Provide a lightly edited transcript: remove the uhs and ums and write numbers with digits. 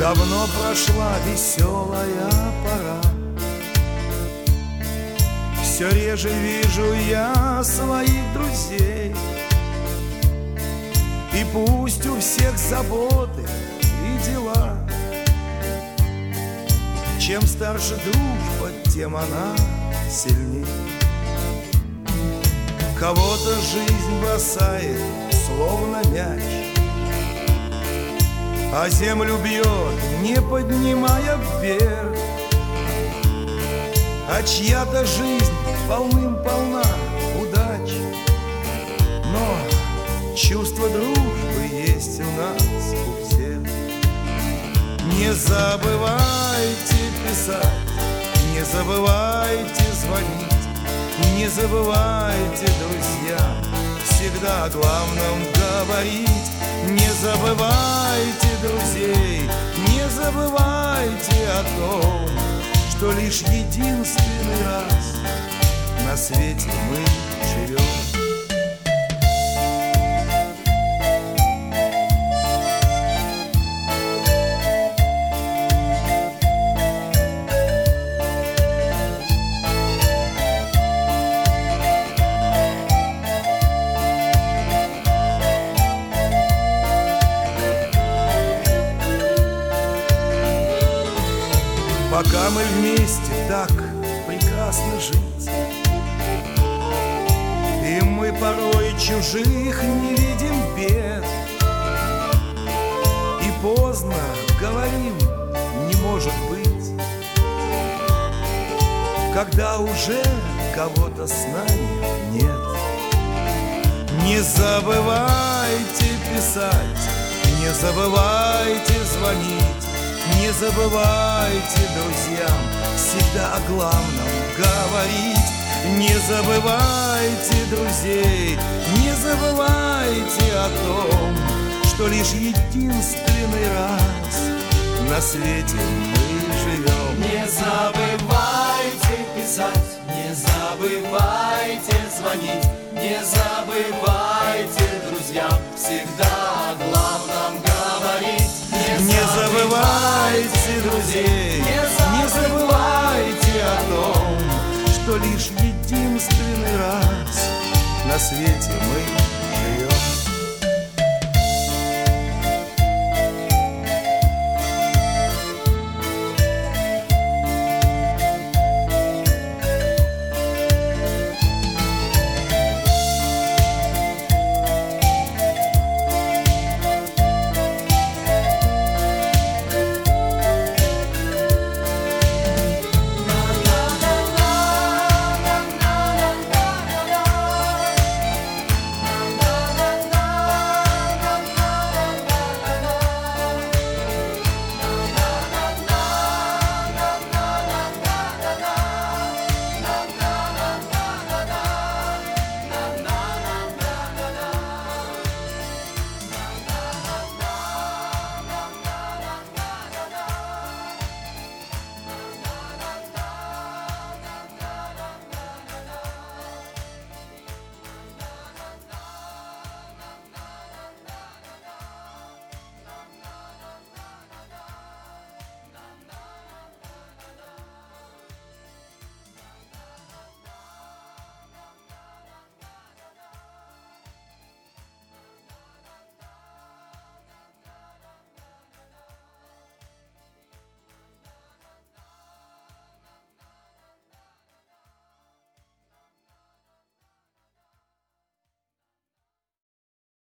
Давно прошла веселая пора, все реже вижу я своих друзей. И пусть у всех заботы и дела, чем старше дружба, тем она сильней. Кого-то жизнь бросает, словно мяч, а землю бьет, не поднимая вверх. А чья-то жизнь полным-полна удач, но чувство дружбы есть у нас у всех. Не забывайте писать, не забывайте звонить, не забывайте, друзья, всегда о главном говорить. Не забывайте друзей, не забывайте о том, что лишь единственный раз на свете мы живем. Пока мы вместе, так прекрасно жить, и мы порой чужих не видим бед. И поздно говорим, не может быть, когда уже кого-то с нами нет. Не забывайте писать, не забывайте звонить, не забывайте, друзьям, всегда о главном говорить. Не забывайте друзей, не забывайте о том, что лишь единственный раз на свете мы живем. Не забывайте писать, не забывайте звонить, не забывайте, друзьям, всегда о главном говорить. Не забывайте друзей, не забывайте о том, что лишь единственный раз на свете мы